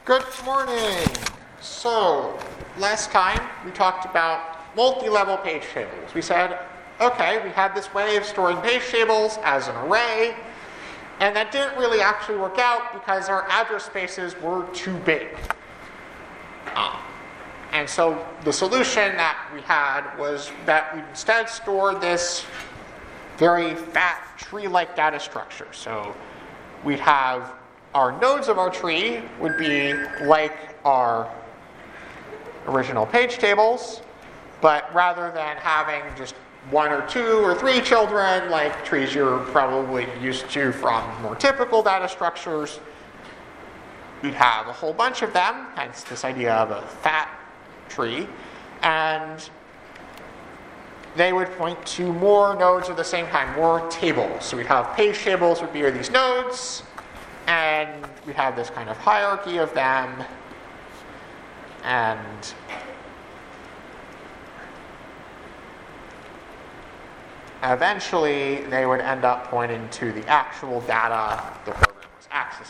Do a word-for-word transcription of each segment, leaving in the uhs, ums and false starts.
Good morning. So, last time we talked about multi-level page tables. We said, okay, we had this way of storing page tables as an array, and that didn't really actually work out because our address spaces were too big. Um, and so the solution that we had was that we instead stored this very fat tree-like data structure. So we'd have our nodes of our tree would be like our original page tables, but rather than having just one or two or three children, like trees you're probably used to from more typical data structures, we'd have a whole bunch of them, hence this idea of a fat tree, and they would point to more nodes at the same time, more tables. So we'd have page tables would be these nodes, and we'd have this kind of hierarchy of them, and eventually they would end up pointing to the actual data the program was accessing.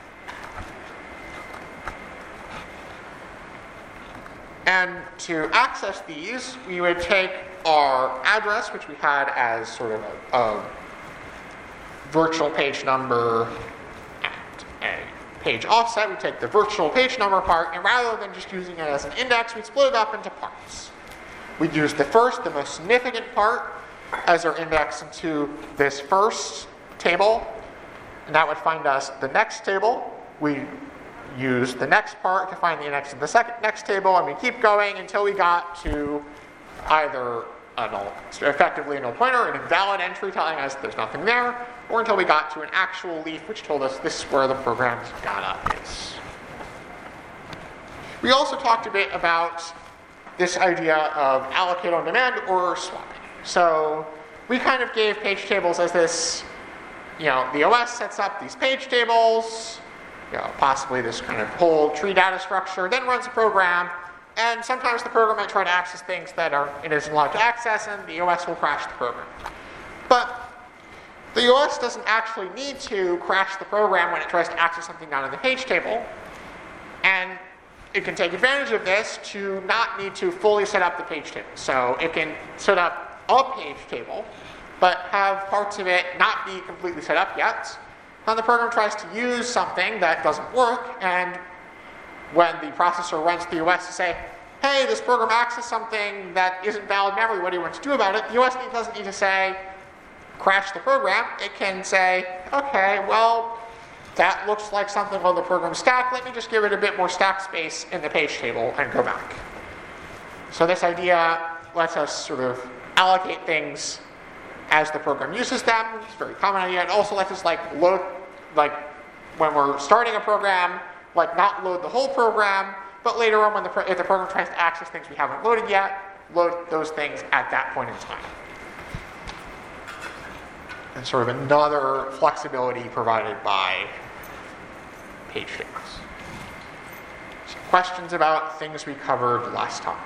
And to access these, we would take our address, which we had as sort of a, a virtual page number and a page offset. We'd take the virtual page number part, and rather than just using it as an index, we'd split it up into parts. We'd use the first, the most significant part, as our index into this first table, and that would find us the next table. We use the next part to find the index of the second next table, and we keep going until we got to either a null, effectively a null pointer, an invalid entry telling us there's nothing there, or until we got to an actual leaf which told us this is where the program's data is. We also talked a bit about this idea of allocate on demand or swapping. So we kind of gave page tables as this, you know, the O S sets up these page tables, you know, possibly this kind of whole tree data structure, then runs a program, and sometimes the program might try to access things that are, it isn't allowed to access, and the O S will crash the program. But the O S doesn't actually need to crash the program when it tries to access something down in the page table, and it can take advantage of this to not need to fully set up the page table. So it can set up a page table, but have parts of it not be completely set up yet. And the program tries to use something that doesn't work, and when the processor runs the O S to say, hey, this program accessed something that isn't valid memory, what do you want to do about it? The O S doesn't need to say, crash the program. It can say, okay, well, that looks like something on the program stack. Let me just give it a bit more stack space in the page table and go back. So this idea lets us sort of allocate things as the program uses them. It's a very common idea. It also lets us like load, like when we're starting a program, like not load the whole program, but later on when the pro- if the program tries to access things we haven't loaded yet, load those things at that point in time. And sort of another flexibility provided by page tables. So questions about things we covered last time?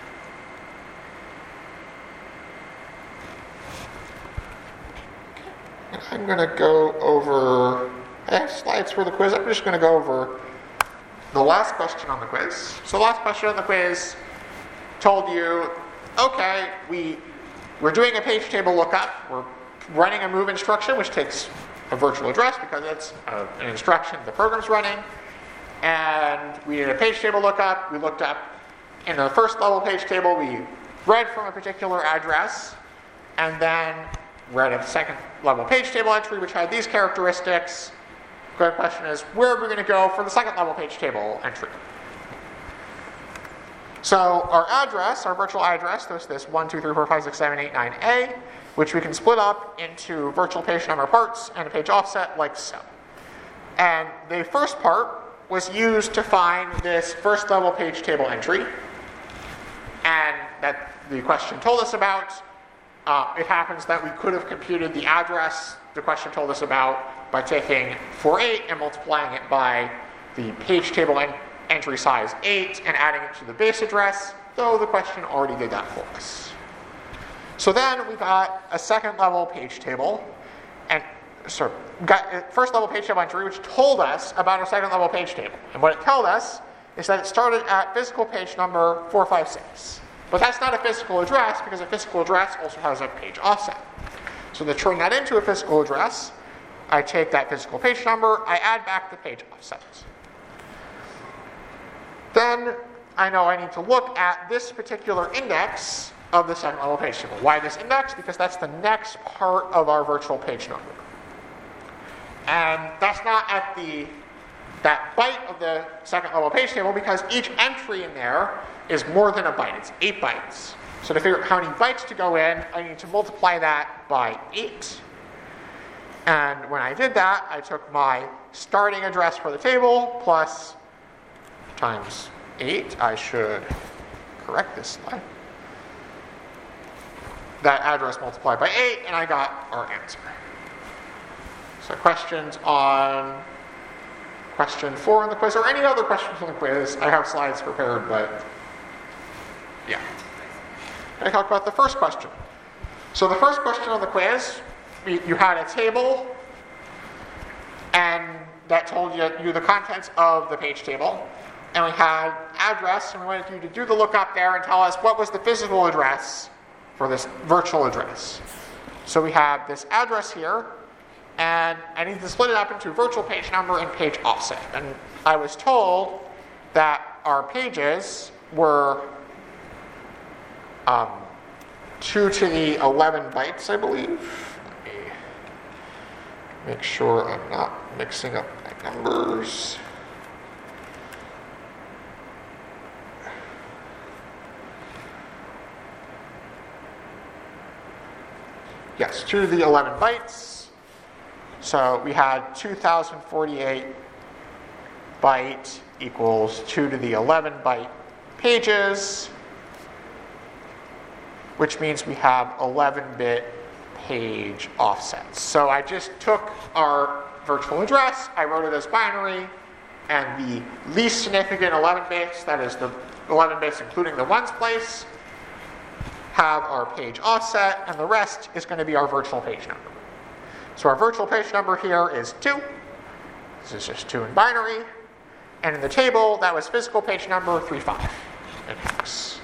I'm going to go over, I have slides for the quiz. I'm just going to go over the last question on the quiz. So the last question on the quiz told you, okay, we, we're doing a page table lookup. We're running a move instruction, which takes a virtual address because it's a, an instruction the program's running. And we did a page table lookup. We looked up in the first level page table, we read from a particular address, and then read a second level page table entry which had these characteristics. The question is, where are we going to go for the second level page table entry? So our address, our virtual address, there's this one, two, three, four, five, six, seven, eight, nine, A, which we can split up into virtual page number parts and a page offset like so. And the first part was used to find this first level page table entry, and that the question told us about. Uh, it happens that we could have computed the address the question told us about by taking four eight and multiplying it by the page table en- entry size eight and adding it to the base address, though the question already did that for us. So then we got a second level page table, and so got uh, first level page table entry, which told us about our second level page table. And what it told us is that it started at physical page number four five six. But that's not a physical address because a physical address also has a page offset. So to turn that into a physical address, I take that physical page number, I add back the page offset. Then I know I need to look at this particular index of the second level page table. Why this index? Because that's the next part of our virtual page number. And that's not at the that byte of the second level page table because each entry in there is more than a byte. It's eight bytes. So to figure out how many bytes to go in, I need to multiply that by eight. And when I did that, I took my starting address for the table plus times eight. I should correct this slide. That address multiplied by eight, and I got our answer. So questions on question four in the quiz, or any other questions on the quiz? I have slides prepared, but yeah. I talk about the first question. So the first question on the quiz, you had a table, and that told you, you the contents of the page table. And we had address, and we wanted you to do the lookup there and tell us what was the physical address for this virtual address. So we have this address here, and I need to split it up into virtual page number and page offset. And I was told that our pages were um, two to the eleven bytes, I believe. Let me make sure I'm not mixing up my numbers. Yes, two to the eleven bytes. So we had two thousand forty-eight byte equals two to the eleven byte pages, which means we have eleven bit page offsets. So I just took our virtual address, I wrote it as binary, and the least significant eleven bits, that is the eleven bits including the ones place, have our page offset, and the rest is going to be our virtual page number. So our virtual page number here is two. This is just two in binary. And in the table, that was physical page number three five in hex.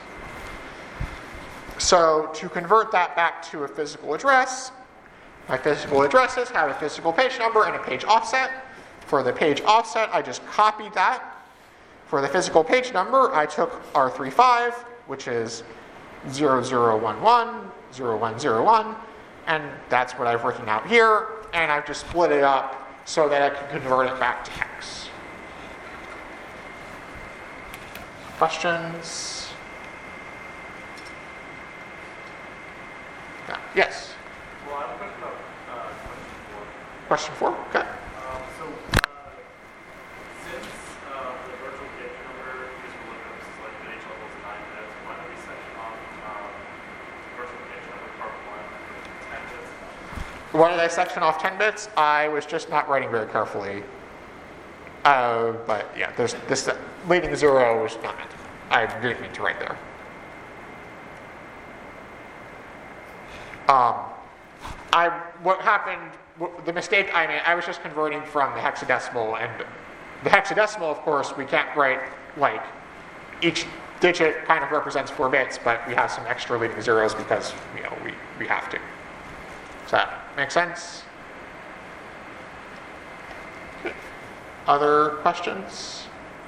So to convert that back to a physical address, my physical addresses have a physical page number and a page offset. For the page offset, I just copied that. For the physical page number, I took our three five, which is zero zero one one, zero one zero one, and that's what I've written out here, and I've just split it up so that I can convert it back to hex. Questions? Yeah. Yes? Well, I have a question about uh, Question question four. four? Okay. Um, so, uh, since uh, the virtual page number is for lookups is like the H level is nine bits, why don't we section off um, virtual page number part one ten bits? Why did I section off ten bits? I was just not writing very carefully. Uh, but yeah, there's this uh, leading zero was not meant. I didn't mean to write there. Um, I what happened? The mistake I made. I was just converting from the hexadecimal, and the hexadecimal, of course, we can't write like each digit kind of represents four bits, but we have some extra leading zeros because you know we we have to. Does that make sense? Other questions?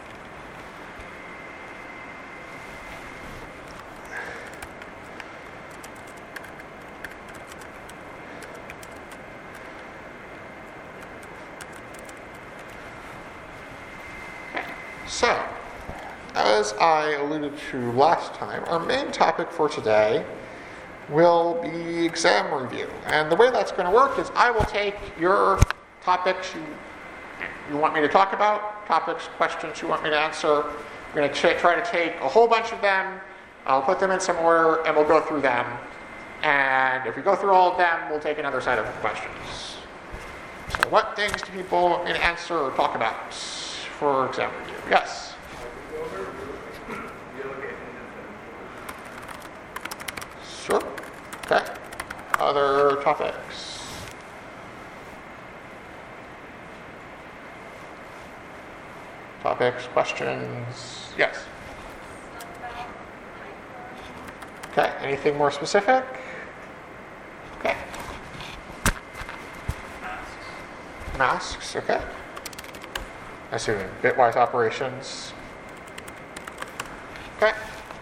Okay. So, as I alluded to last time, our main topic for today will be exam review. And the way that's going to work is I will take your topics you you want me to talk about, topics, questions you want me to answer. I'm going to ch- try to take a whole bunch of them, I'll put them in some order, and we'll go through them. And if we go through all of them, we'll take another set of questions. So what things do people want me to answer or talk about for exam review? Yes? Sure. Okay. Other topics? topics, questions? Yes? Okay, anything more specific? Okay. Masks. Masks, okay. Assuming bitwise operations. Okay.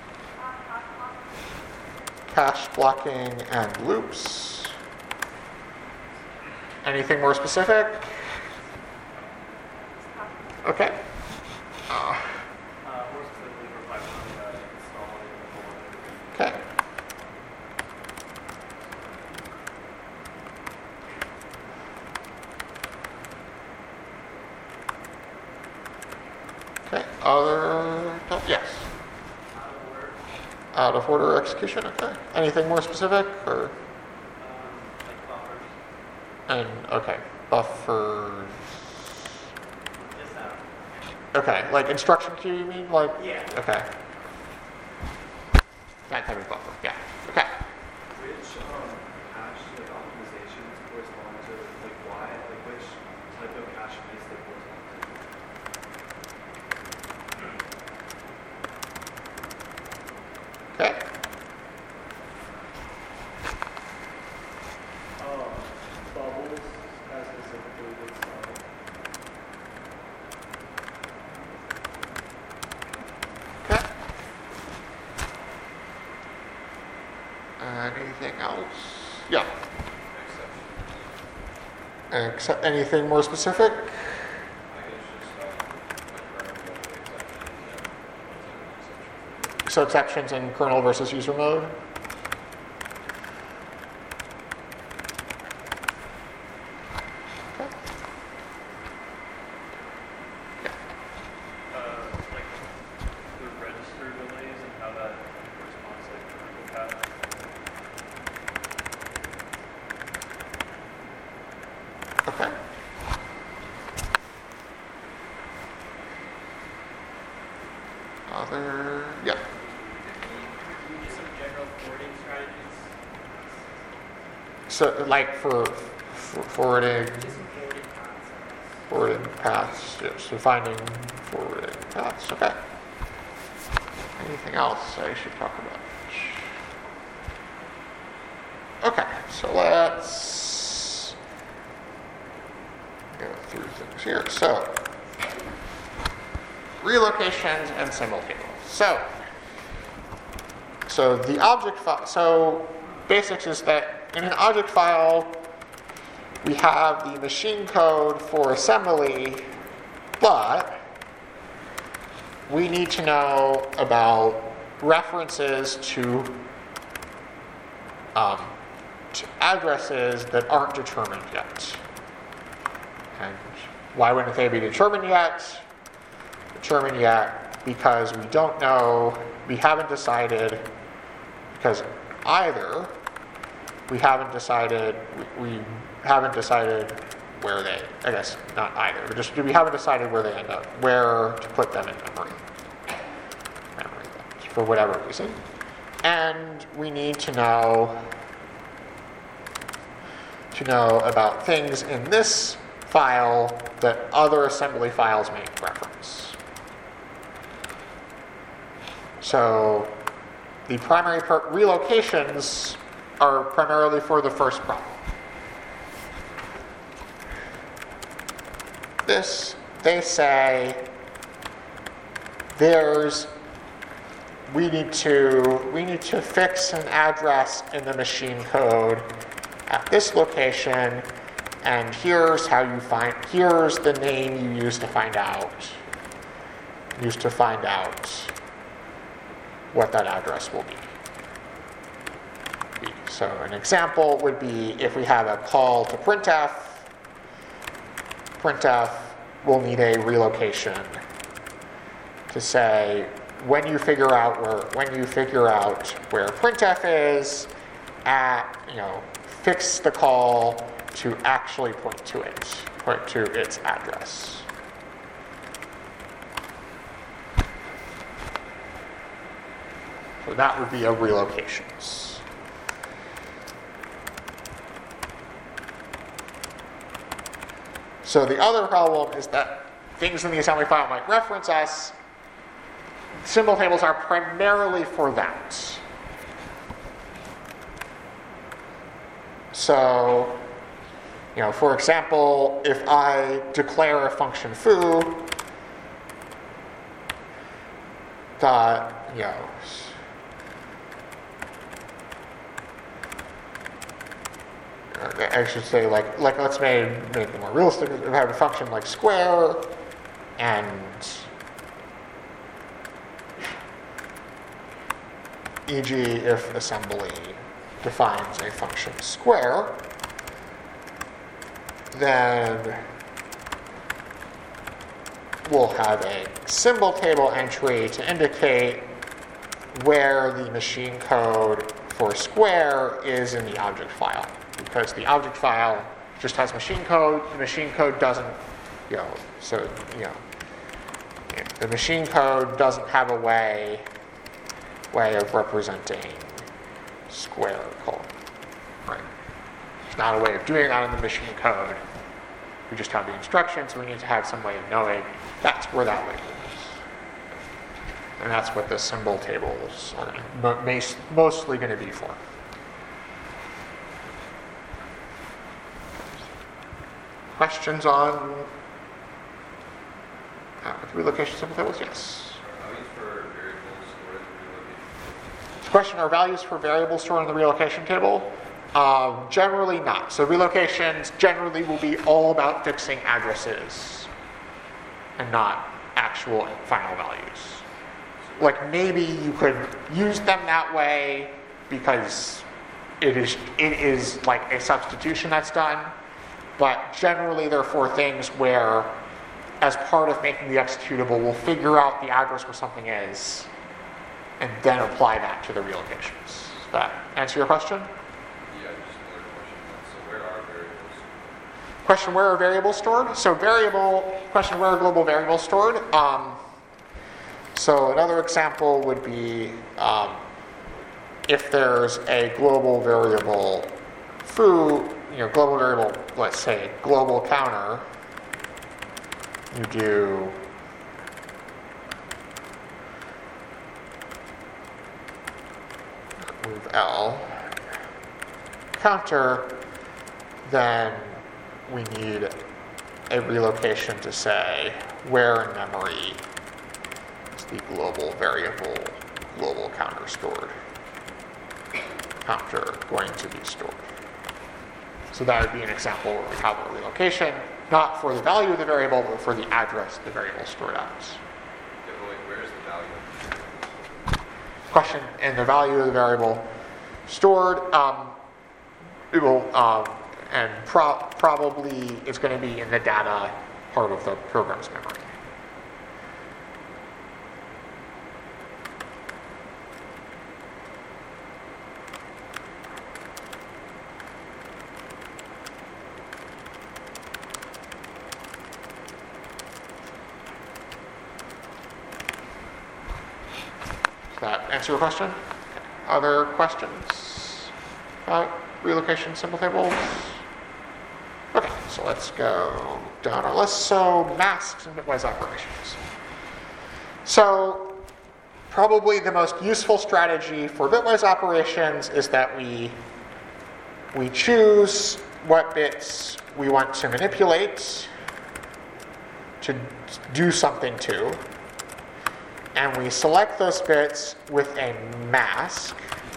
Cache blocking and loops. Anything more specific? Okay. Uh, Uh, more specifically for Python, uh, installing the folder. okay. Okay. Other. Yes. Out of order. Out of order execution. Okay. Anything more specific or? Um, like buffers. And okay. Buffers. Just out. Okay. Like instruction queue. You mean like? Yeah. Okay. That type of buffer. Yeah. Okay. Which um, cache like optimizations correspond to like why like which type of cache miss they correspond to? Okay. Um, bubbles as specifically with style. Okay. Uh, anything else? Yeah. Except anything more specific? So exceptions in kernel versus user mode? Okay. Yeah. Uh, like the register delays and how that corresponds to like critical path. Okay. Other, yeah. Just some general forwarding strategies. So like for, for forwarding, Just some forwarding concepts. forwarding paths, yeah, so finding forwarding paths, okay. Anything else I should talk about? Okay, so let's go through things here. So, relocations and symbol tables. So, so the object file, so basics is that in an object file, we have the machine code for assembly, but we need to know about references to, um, to addresses that aren't determined yet. And why wouldn't they be determined yet? Determined yet because we don't know, we haven't decided, because either we haven't decided, we, we haven't decided where they, I guess not either, but just we haven't decided where they end up, where to put them in memory. Memory for whatever reason. And we need to know to know about things in this file that other assembly files may reference. So the primary per- relocations are primarily for the first problem. This, they say, there's, we need to, we need to fix an address in the machine code at this location, and here's how you find, here's the name you use to find out, use to find out what that address will be. So an example would be if we have a call to printf, printf will need a relocation to say when you figure out where when you figure out where printf is, at you know fix the call to actually point to it, point to its address. So that would be a relocations. So the other problem is that things in the assembly file might reference us, symbol tables are primarily for that. So, you know, for example, if I declare a function foo, dot, you know, I should say, like, like let's make, make it more realistic. We have a function like square, and for example, if assembly defines a function square, then we'll have a symbol table entry to indicate where the machine code for square is in the object file. Because the object file just has machine code, the machine code doesn't, you know, so, you know, the machine code doesn't have a way, way of representing square colon, right? There's not a way of doing that in the machine code. We just have the instructions, so we need to have some way of knowing that's where that label is. And that's what the symbol tables are mostly going to be for. Questions on uh, relocation symbol tables? Yes. Values for variables stored in the relocation. The question, are values for variables stored in the relocation table? Um, generally not. So relocations generally will be all about fixing addresses and not actual final values. Like maybe you could use them that way because it is it is like a substitution that's done. But generally, they're for things where, as part of making the executable, we'll figure out the address where something is, and then apply that to the relocations. Does that answer your question? Yeah, just another question. So where are variables? Question, where are variables stored? So variable, question, where are global variables stored? Um, so another example would be um, if there's a global variable foo, you know, global variable, let's say global counter, you do move L counter, then we need a relocation to say where in memory is the global variable global counter stored, counter going to be stored. So that would be an example where we have a relocation, not for the value of the variable, but for the address the variable stored at. Yeah, but wait, where is the value? Question, and the value of the variable stored, um, it will, um, and pro- probably it's going to be in the data part of the program's memory. That answer your question? Other questions about relocation symbol tables? Okay, so let's go down our list. So masks and bitwise operations. So probably the most useful strategy for bitwise operations is that we we choose what bits we want to manipulate to do something to. And we select those bits with a mask,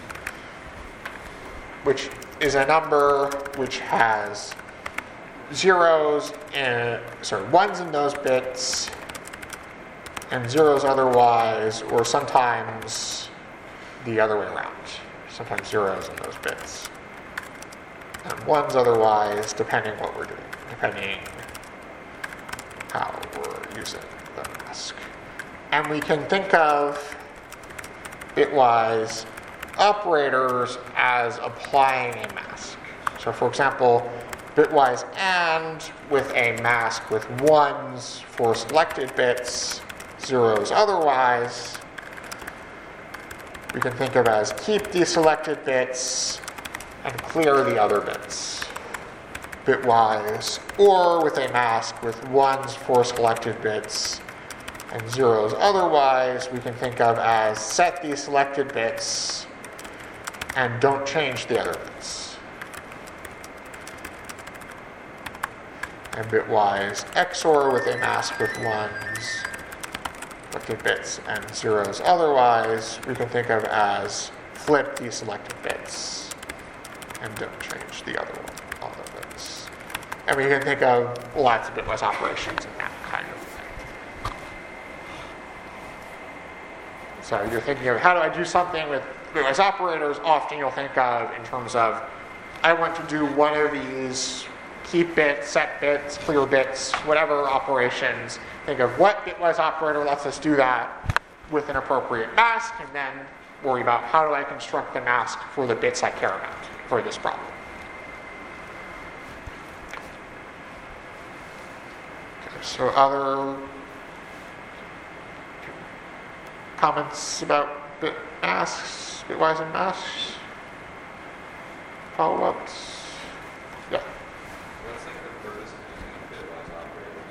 which is a number which has zeros and sorry ones in those bits and zeros otherwise, or sometimes the other way around. Sometimes zeros in those bits and ones otherwise, depending what we're doing, depending how we're using the mask. And we can think of bitwise operators as applying a mask. So for example, bitwise AND with a mask with ones for selected bits, zeros otherwise. We can think of as keep the selected bits and clear the other bits. bitwise, or with a mask with ones for selected bits and zeros otherwise, we can think of as set these selected bits and don't change the other bits. And bitwise X O R with a mask with ones, selected bits, and zeros otherwise, we can think of as flip these selected bits and don't change the other one, other bits. And we can think of lots of bitwise operations in that kind of thing. So you're thinking of how do I do something with bitwise operators? Often you'll think of in terms of I want to do one of these keep bits, set bits, clear bits, whatever operations. Think of what bitwise operator lets us do that with an appropriate mask, and then worry about how do I construct the mask for the bits I care about for this problem. Okay, so other comments about bit masks, bitwise and masks? Follow-ups? Yeah. What's like the purpose of using bitwise operators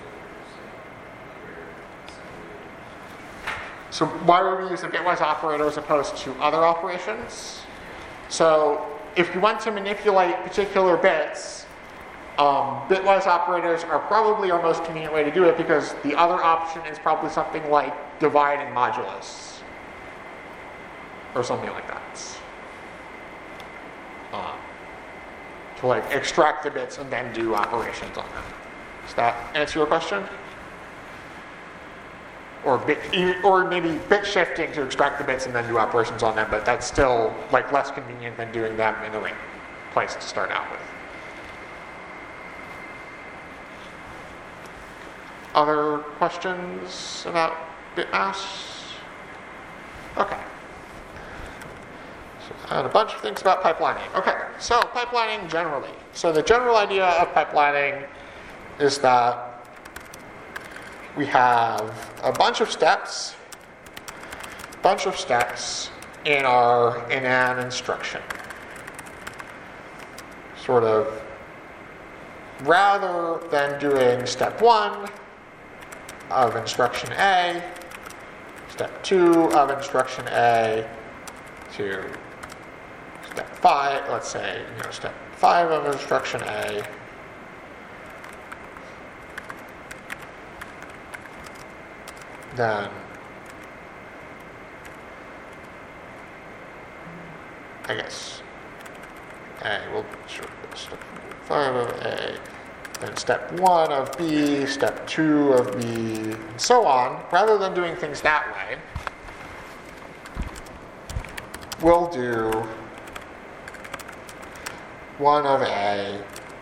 over some So why would we use a bitwise operator as opposed to other operations? So if you want to manipulate particular bits, um, bitwise operators are probably our most convenient way to do it because the other option is probably something like divide and modulus or something like that. Um, to like extract the bits and then do operations on them. Does that answer your question? Or bit, or maybe bit shifting to extract the bits and then do operations on them, but that's still like less convenient than doing them in the right place to start out with. Other questions about bit masks? Okay. So I had a bunch of things about pipelining. Okay, so pipelining generally. So the general idea of pipelining is that we have a bunch of steps, bunch of steps in our in an instruction. Sort of, rather than doing step one of instruction A, step two of instruction A, to step five, let's say, you know, step five of instruction A, then I guess A will sure step five of A, then step one of B, step two of B, and so on. Rather than doing things that way, we'll do one of A,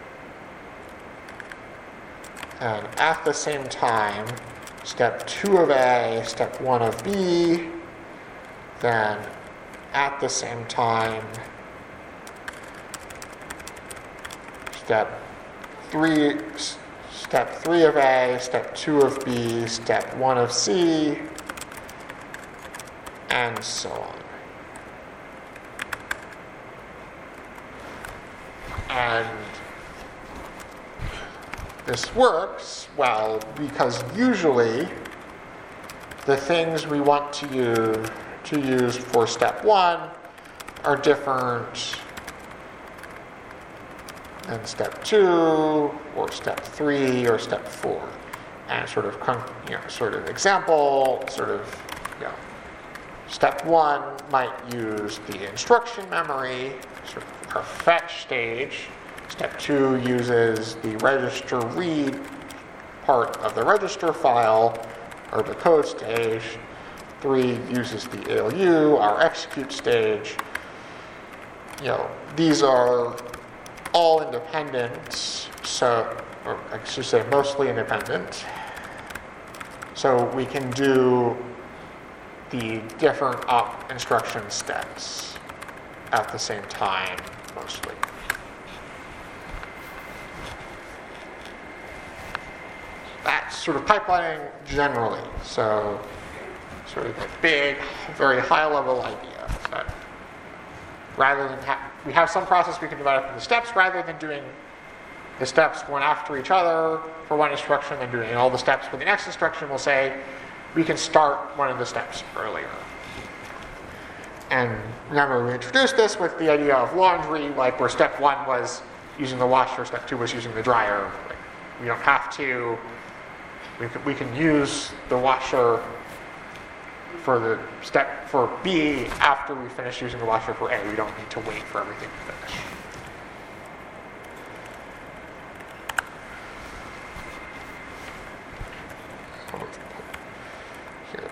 and at the same time, step two of A, step one of B, then at the same time, step three, step three of A, step two of B, step one of C, and so on. And this works well because usually the things we want to use to use for step one are different than step two or step three or step four. And sort of, you know, sort of example, sort of, you know, step one might use the instruction memory, sort of our fetch stage. Step two uses the register read part of the register file, or the code stage. Three uses the A L U, our execute stage. You know, these are all independent, so, or I should say mostly independent. So we can do the different op instruction steps at the same time, mostly. That's sort of pipelining generally. So sort of a big, very high-level idea. That rather than ha- we have some process we can divide up into steps, rather than doing the steps one after each other for one instruction, then doing all the steps for the next instruction, we'll say we can start one of the steps earlier. And remember, we introduced this with the idea of laundry, like where step one was using the washer, step two was using the dryer. Like, we don't have to, we can, we can use the washer for the step for B after we finish using the washer for A. We don't need to wait for everything to finish. Here.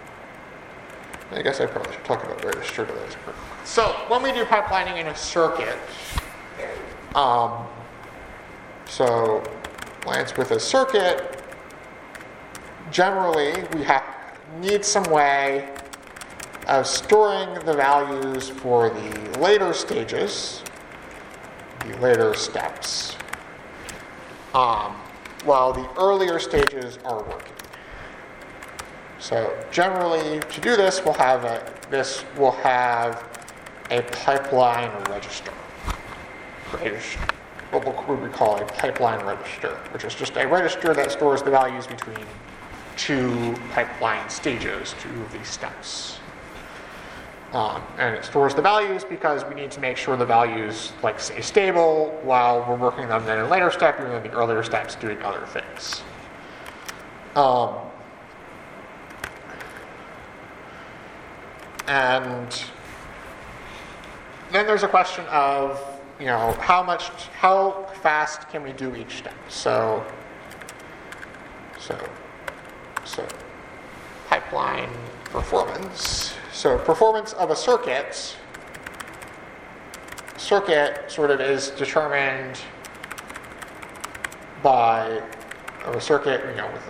I guess I probably should talk about register delays. So when we do pipelining in a circuit, um, so lines with a circuit, generally we have need some way of storing the values for the later stages, the later steps, um, while the earlier stages are working. So generally, to do this, we'll have a, this will have a pipeline register. Register. What we call a pipeline register, which is just a register that stores the values between two pipeline stages, two of these steps. Um, and it stores the values because we need to make sure the values like stay stable while we're working them then in a later step, even in the earlier steps doing other things. Um, and then there's a question of, you know, how much, how fast can we do each step? So, so, so, pipeline performance. So performance of a circuit, circuit sort of is determined by, of a circuit, you know, with,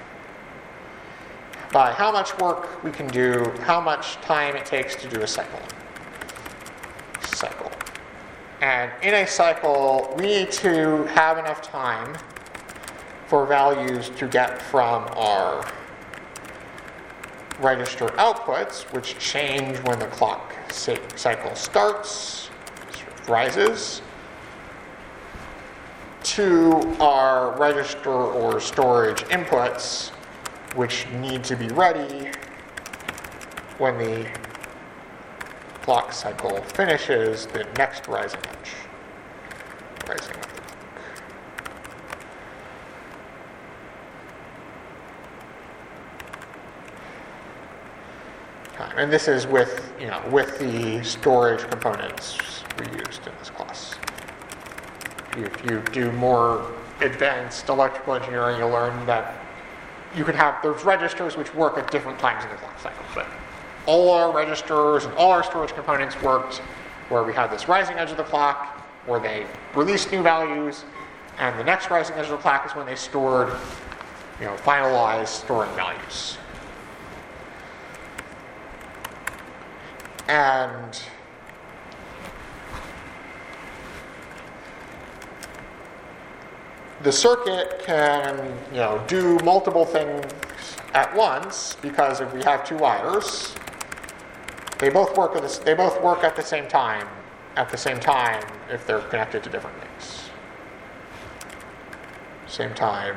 by how much work we can do, how much time it takes to do a cycle. Cycle. And in a cycle, we need to have enough time for values to get from our register outputs, which change when the clock cycle starts, rises, to our register or storage inputs, which need to be ready when the clock cycle finishes the next rising edge. Rising of the clock. Time. And this is with, you know, with the storage components we used in this class. If you do more advanced electrical engineering, you'll learn that you can have, there's registers which work at different times in the clock cycle, but all our registers and all our storage components worked where we had this rising edge of the clock, where they released new values, and the next rising edge of the clock is when they stored, you know, finalized storing values. And the circuit can, you know, do multiple things at once, because if we have two wires, they both work at the, they both work at the same time, at the same time if they're connected to different things. Same time.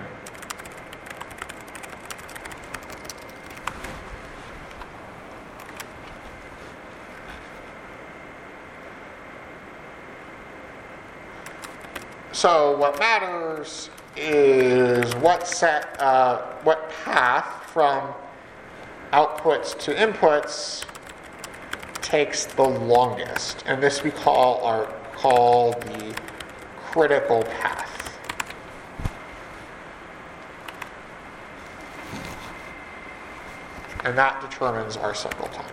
So what matters is what set, uh, what path from outputs to inputs takes the longest, and this we call our call the critical path. And that determines our cycle time.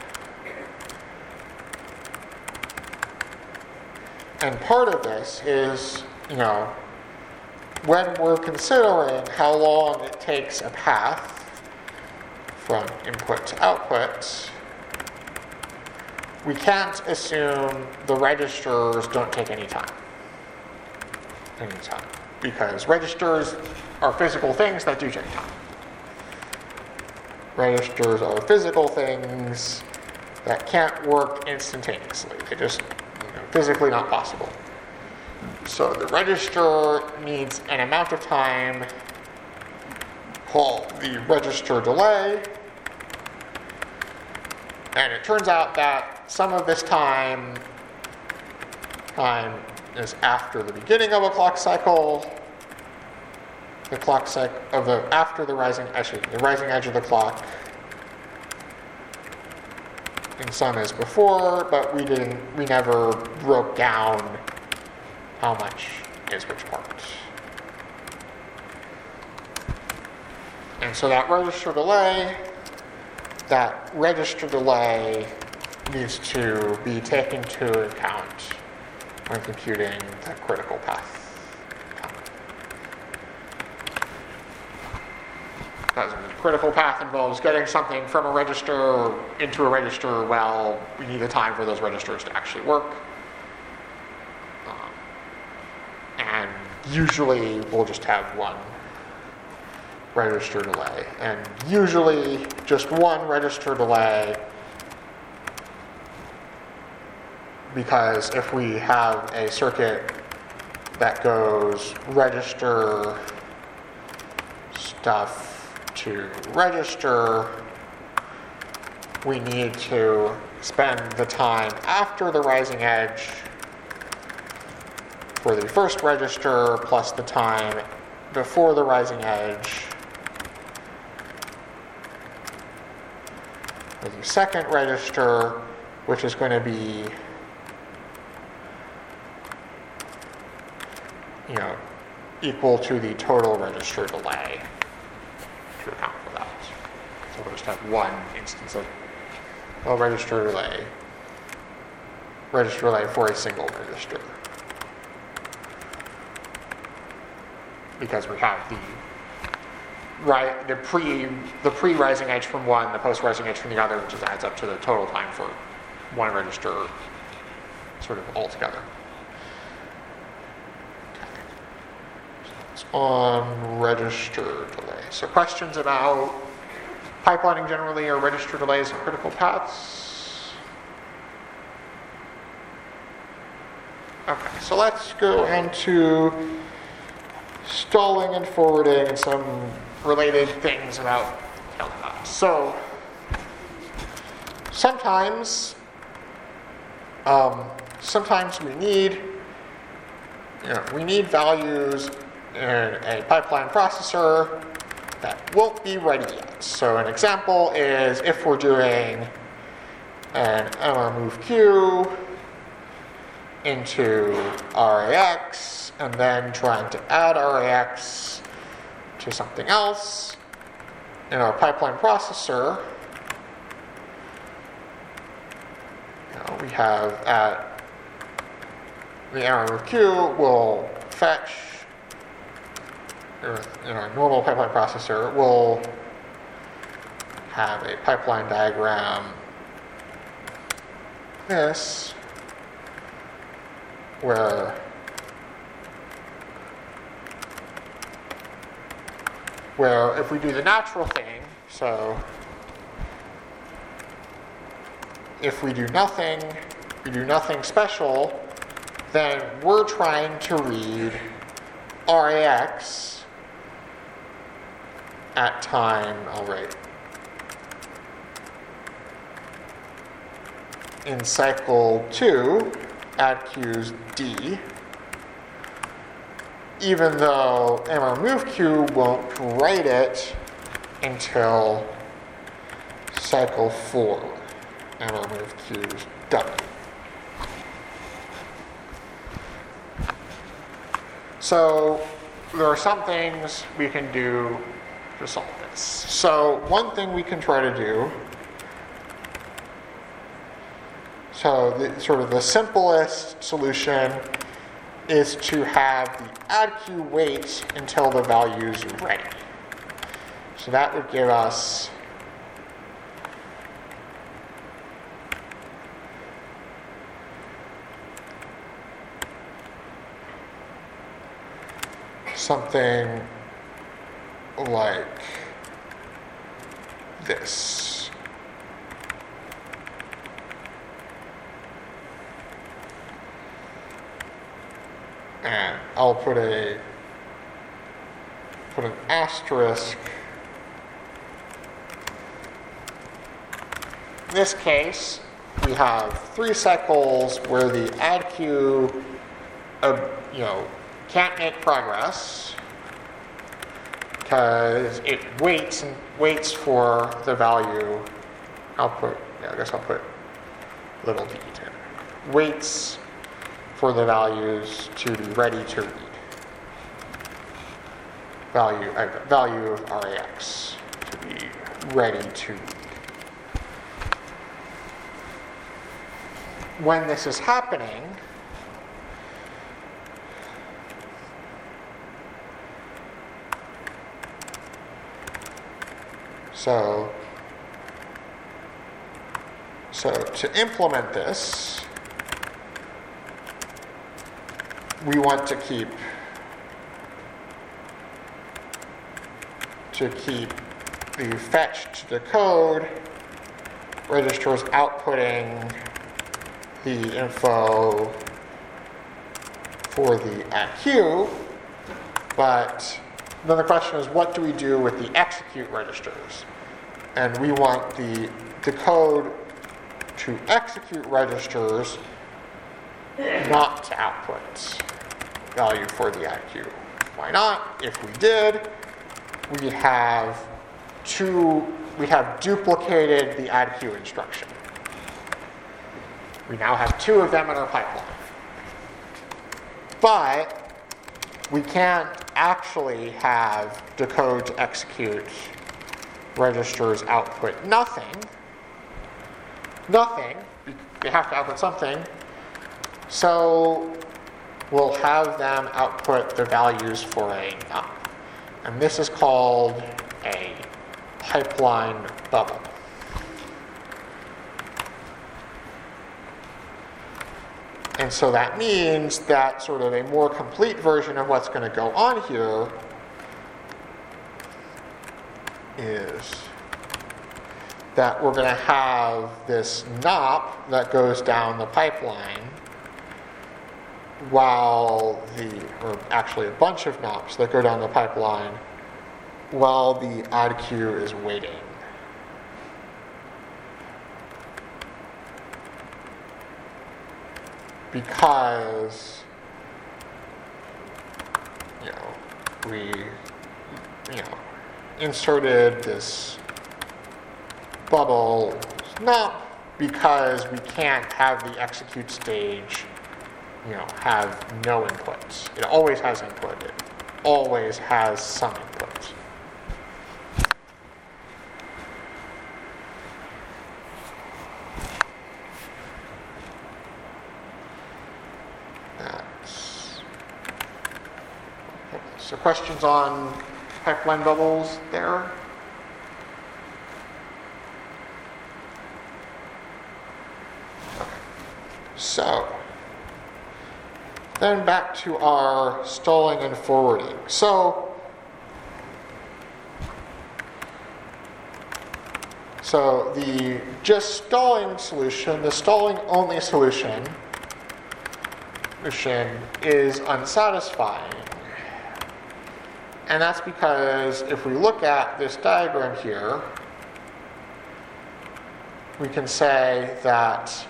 And part of this is, you know, when we're considering how long it takes a path from input to output, we can't assume the registers don't take any time. Any time. Because registers are physical things that do take time. Registers are physical things that can't work instantaneously. They just, you know, physically not possible. So the register needs an amount of time called the register delay. And it turns out that some of this time, time is after the beginning of a clock cycle. The clock cycle of the after the rising, actually the rising edge of the clock. And some is before, but we didn't, we never broke down how much is which part. And so that register delay, that register delay needs to be taken into account when computing the critical path. Because the critical path involves getting something from a register into a register. Well, we need the time for those registers to actually work. Um, and usually we'll just have one register delay. And usually just one register delay, because if we have a circuit that goes register stuff to register, we need to spend the time after the rising edge for the first register plus the time before the rising edge for the second register, which is going to be, you know, equal to the total register delay to account for that. So we'll just have one instance of a register delay, register delay for a single register. Because we have the right, the pre the pre-rising edge from one, the post-rising edge from the other, which just adds up to the total time for one register, sort of altogether. On register delay. So questions about pipelining generally or register delays and critical paths? Okay, so let's go into stalling and forwarding and some related things about tail paths. So sometimes, um, sometimes we need, you know, we need values in a pipeline processor that won't be ready yet. So an example is if we're doing an M R move Q into R A X and then trying to add R A X to something else in our pipeline processor, you know, we have at the M R move Q will fetch, in our normal pipeline processor, we'll have a pipeline diagram this, where where if we do the natural thing, so if we do nothing, we do nothing special, then we're trying to read R A X at time, I'll write, in cycle two, add Q's D, even though M R move Q won't write it until cycle four, M R move Q's W. So there are some things we can do to solve this. So one thing we can try to do, so the, sort of the simplest solution is to have the add Q wait until the value is ready. So that would give us something like this. and I'll put a put an asterisk. In this case, we have three cycles where the add queue, uh, you know, can't make progress because it waits and waits for the value. I'll put, yeah, I guess I'll put little d in. Waits for the values to be ready to read. Value, uh, value of R A X to be ready to read. When this is happening, so, so to implement this, we want to keep to keep the fetch to decode registers outputting the info for the add queue, but then the question is, what do we do with the execute registers? And we want the decode to execute registers not to output value for the add queue. Why not? If we did, we'd have two, we have duplicated the add queue instruction. We now have two of them in our pipeline. But we can't actually have decode to execute registers output nothing. Nothing. They have to output something. So we'll have them output the values for a nup. And this is called a pipeline bubble. And so that means that sort of a more complete version of what's going to go on here is that we're going to have this nup that goes down the pipeline while the, or actually a bunch of nups that go down the pipeline while the add queue is waiting. Because, you know, we, you know, inserted this bubble, not because we can't have the execute stage, you know, have no inputs. It always has input. It always has some input. So questions on pipeline bubbles there? Okay. So, then back to our stalling and forwarding. So, so the just stalling solution, the stalling only solution, solution is unsatisfying. And that's because if we look at this diagram here, we can say that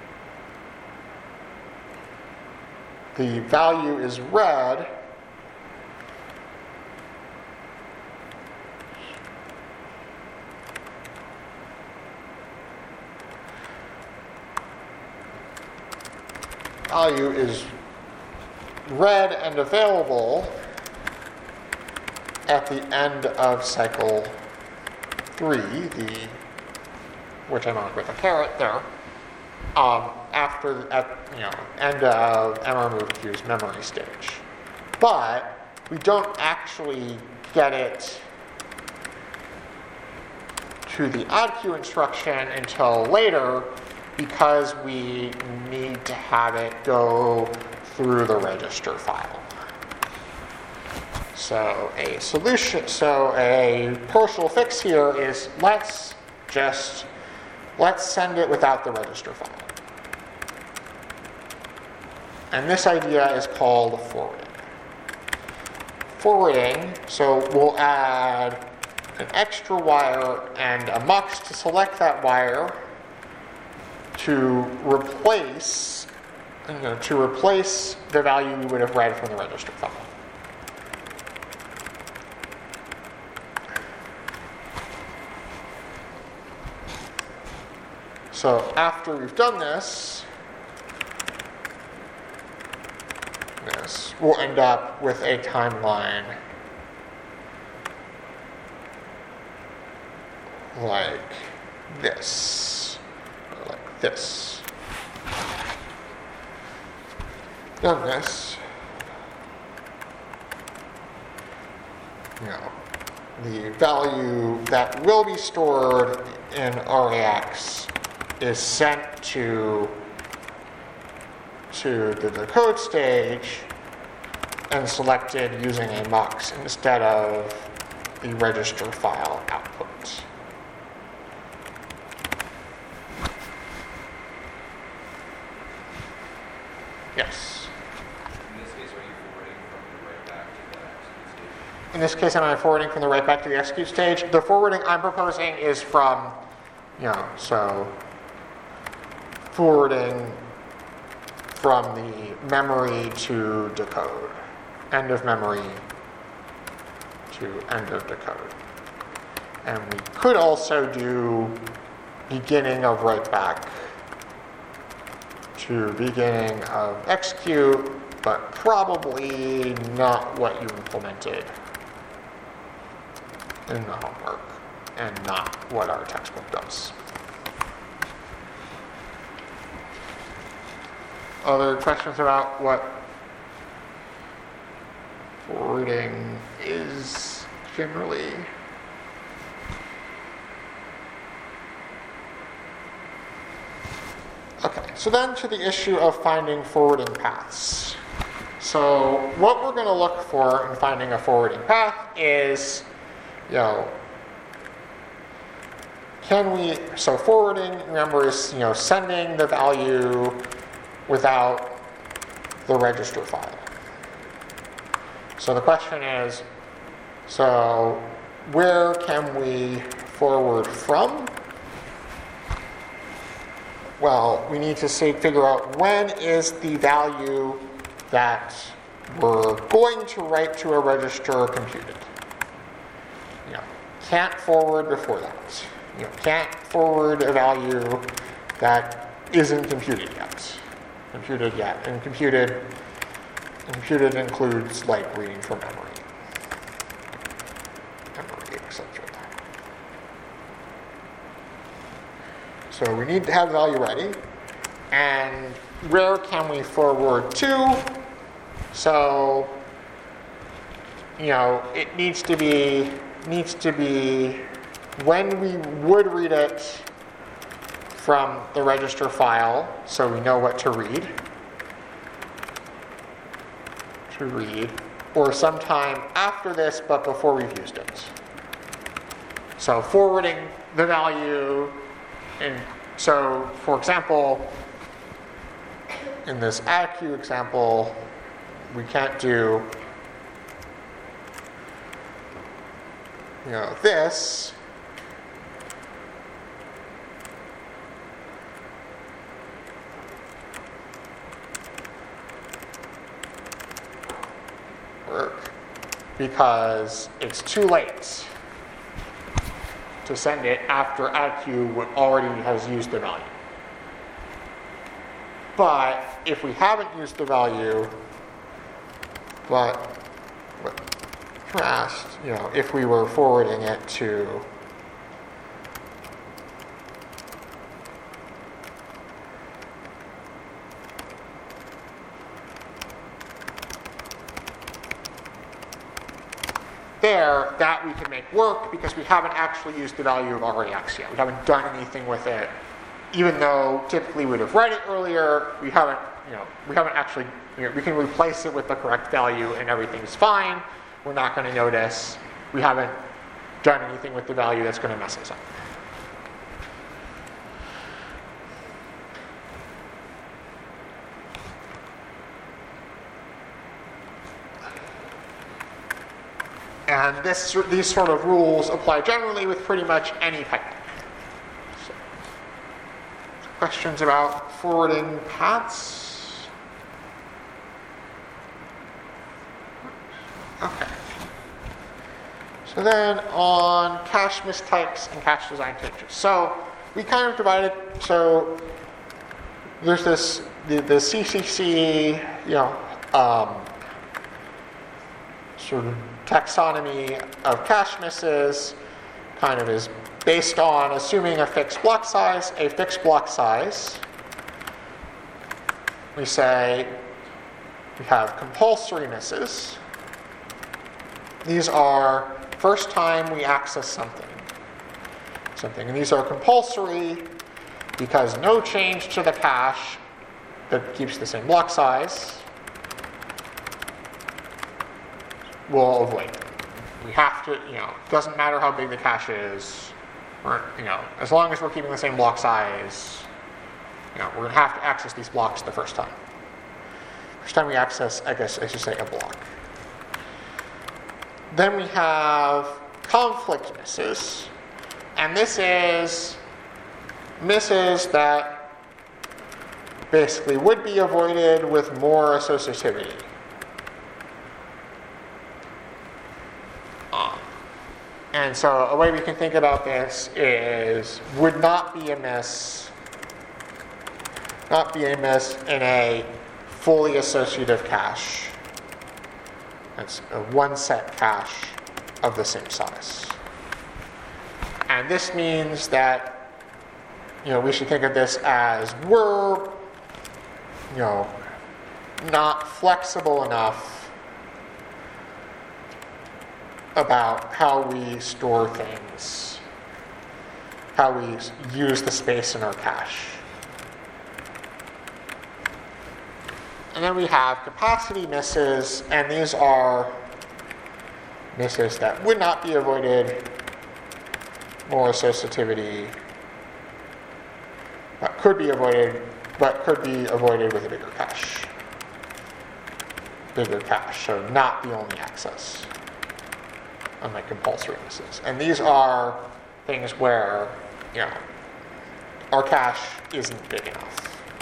the value is read value is read and available at the end of cycle three, the which I marked with a caret there, um, after at you know end of mremove queue's memory stage. But we don't actually get it to the add queue instruction until later because we need to have it go through the register file. So a solution, so a partial fix here is let's just, let's send it without the register file. And this idea is called forwarding. Forwarding, so we'll add an extra wire and a mux to select that wire to replace, you know, to replace the value we would have read from the register file. So after we've done this, this we'll end up with a timeline like this, or like this. Done this, you know, the value that will be stored in R A X is sent to to the decode stage and selected using a mux instead of the register file output. Yes. In this case, are you forwarding from the write back to the execute stage? In this case, I'm forwarding from the write back to the execute stage. The forwarding I'm proposing is from, you know, so forwarding from the memory to decode, end of memory to end of decode. And we could also do beginning of write back to beginning of execute, but probably not what you implemented in the homework and not what our textbook does. Other questions about what forwarding is generally? Okay, so then to the issue of finding forwarding paths. So what we're going to look for in finding a forwarding path is, you know, can we, so forwarding, remember, is, you know, sending the value without the register file. So the question is, so where can we forward from? Well, we need to say, figure out when is the value that we're going to write to a register computed. You know, can't forward before that. You know, can't forward a value that isn't computed yet. Computed yet. And computed, and computed includes like reading from memory, memory, et cetera. So we need to have value ready. And where can we forward to? So, you know, it needs to be needs to be when we would read it from the register file, so we know what to read. To read, or sometime after this, but before we've used it. So forwarding the value. And so, for example, in this add queue example, we can't do, you know, this. Work because it's too late to send it after add queue already has used the value. But if we haven't used the value, but, but asked, you know, if we were forwarding it to there, that we can make work because we haven't actually used the value of R A X yet. We haven't done anything with it. Even though typically we would have read it earlier, we haven't, you know, we haven't actually, you know, we can replace it with the correct value and everything's fine. We're not going to notice. We haven't done anything with the value that's going to mess us up. And this, these sort of rules apply generally with pretty much any pipeline. So, questions about forwarding paths? Okay. So then on cache mistypes and cache design changes. So we kind of divided, so there's this, the, the C C C, you know, um, sort of taxonomy of cache misses kind of is based on assuming a fixed block size, a fixed block size. We say we have compulsory misses. These are first time we access something. Something. And these are compulsory because no change to the cache that keeps the same block size will avoid it. We have to, you know, it doesn't matter how big the cache is, or, you know, as long as we're keeping the same block size, you know, we're going to have to access these blocks the first time. First time we access, I guess I should say, a block. Then we have conflict misses, and this is misses that basically would be avoided with more associativity. Um, and so a way we can think about this is would not be a miss, not be a miss in a fully associative cache. That's a one set cache of the same size. And this means that, you know, we should think of this as we're, you know, not flexible enough about how we store things, how we use the space in our cache. And then we have capacity misses, and these are misses that would not be avoided, more associativity, but could be avoided, but could be avoided with a bigger cache. Bigger cache, so not the only access, unlike compulsory misses. And these are things where, you know, our cache isn't big enough.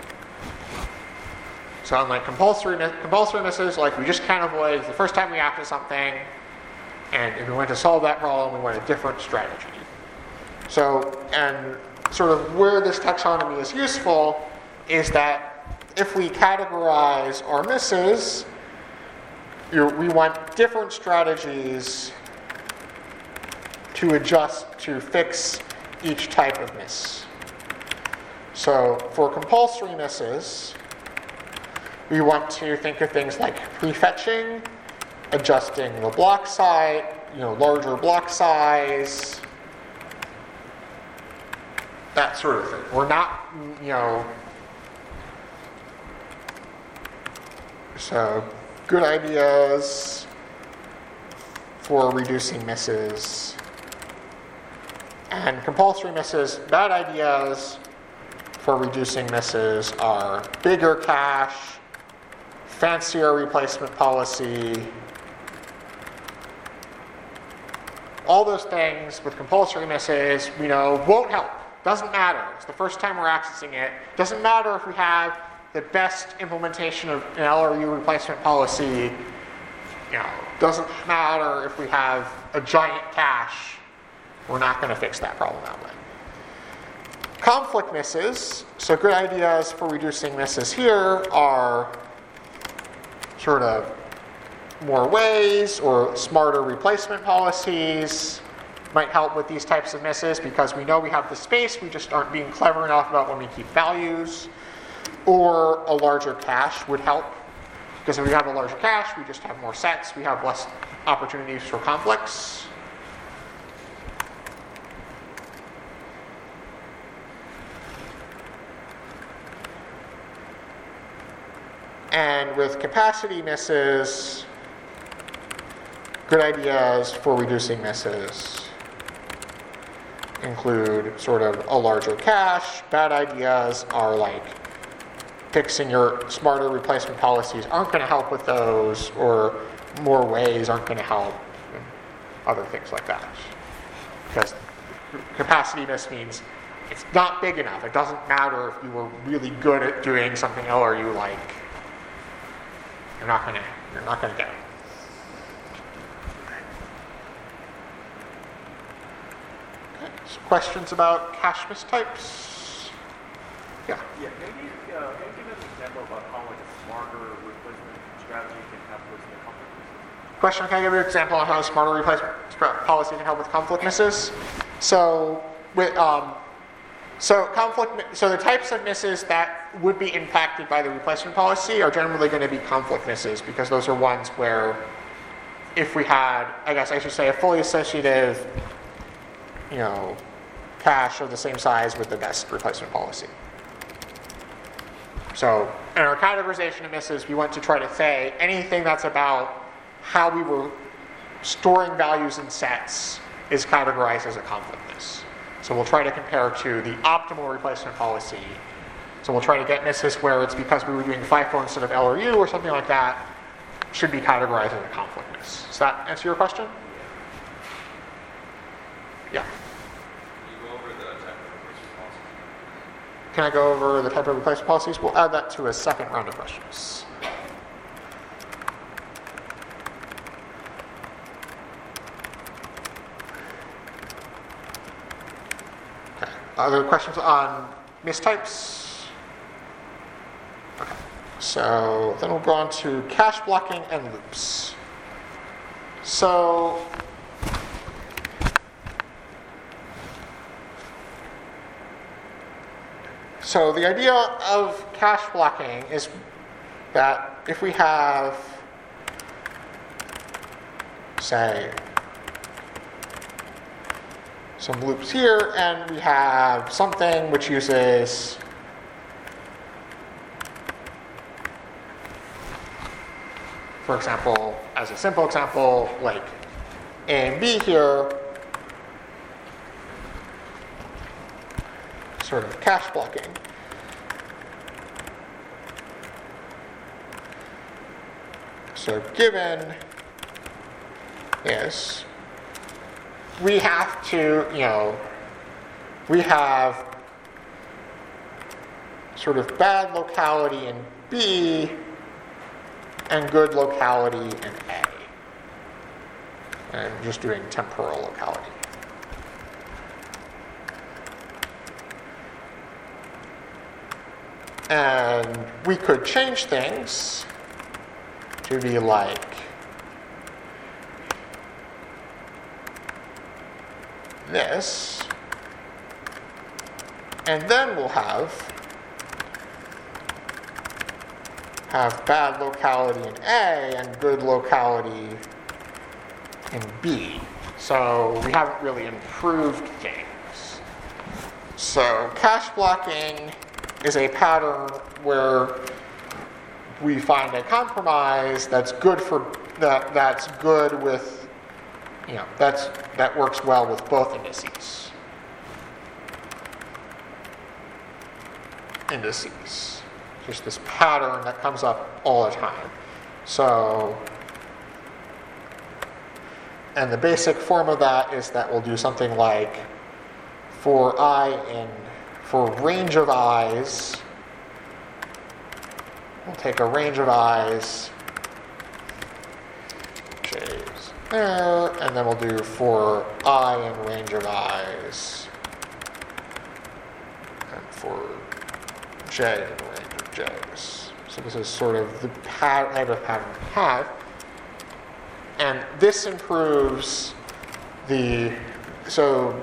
So unlike compulsory, compulsory misses, like we just can't avoid the first time we access something, and if we want to solve that problem, we want a different strategy. So, and sort of where this taxonomy is useful is that if we categorize our misses, you know, we want different strategies to adjust to fix each type of miss. So for compulsory misses, we want to think of things like prefetching, adjusting the block size, you know, larger block size, that sort of thing. We're not, you know, so good ideas for reducing misses. And compulsory misses, bad ideas for reducing misses are bigger cache, fancier replacement policy. All those things with compulsory misses, we know, won't help. Doesn't matter. It's the first time we're accessing it. Doesn't matter if we have the best implementation of an L R U replacement policy. You know, doesn't matter if we have a giant cache. We're not going to fix that problem that way. Conflict misses. So good ideas for reducing misses here are sort of more ways or smarter replacement policies might help with these types of misses because we know we have the space, we just aren't being clever enough about when we keep values. Or a larger cache would help because if we have a larger cache, we just have more sets, we have less opportunities for conflicts. And with capacity misses, good ideas for reducing misses include sort of a larger cache. Bad ideas are like fixing your smarter replacement policies aren't going to help with those, or more ways aren't going to help. other things like that. Because capacity miss means it's not big enough. It doesn't matter if you were really good at doing something L R U like. You're not gonna you're not gonna get it. Okay, so questions about cache mistypes? Yeah. Yeah, maybe, uh, maybe give us an example about how like a smarter replacement strategy can help with the conflict misses. Question, can I give you an example on how a smarter replacement policy can help with conflict misses? So, with, um, so conflict, so the types of misses that would be impacted by the replacement policy are generally going to be conflict misses, because those are ones where if we had, I guess I should say, a fully associative, you know, cache of the same size with the best replacement policy. So in our categorization of misses, we want to try to say anything that's about how we were storing values in sets is categorized as a conflict miss. So we'll try to compare to the optimal replacement policy. So we'll try to get misses where it's because we were doing FIFO instead of L R U or something like that, should be categorized as a conflict miss. Does that answer your question? Yeah. Can you go over the type of replacement policies? Can I go over the type of replacement policies? We'll add that to a second round of questions. Okay. Other questions on mistypes? Okay. So then we'll go on to cache blocking and loops. So So the idea of cache blocking is that if we have, say, some loops here, and we have something which uses for example, as a simple example, like A and B here, sort of cache blocking. So given this, we have to, you know, we have sort of bad locality in B and good locality in A. And I'm just doing temporal locality. And we could change things to be like this. And then we'll have have bad locality in A and good locality in B. So we haven't really improved things. So cache blocking is a pattern where we find a compromise that's good for that that's good with, you know, that's that works well with both indices. Indices. Just this pattern that comes up all the time. So, and the basic form of that is that we'll do something like for I in, for range of i's, we'll take a range of i's, j's there, and then we'll do for I in range of i's, and for j in range of j's. So this is sort of the type of pattern we have. And this improves the, so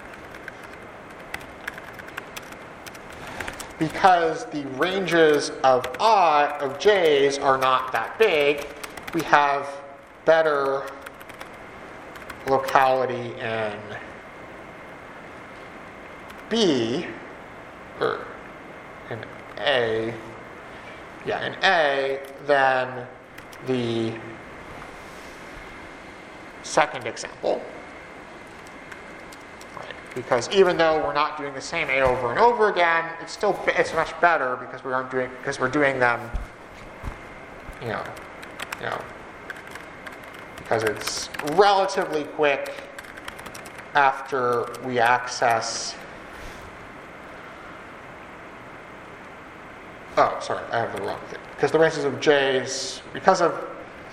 because the ranges of I, of j's are not that big, we have better locality in B, or in A, yeah, in A than the second example. Right. Because even though we're not doing the same A over and over again, it's still it's much better because we aren't doing because we're doing them, you know, you know, because it's relatively quick after we access. Oh, sorry, I have the wrong thing. Because the ranges of J's, because of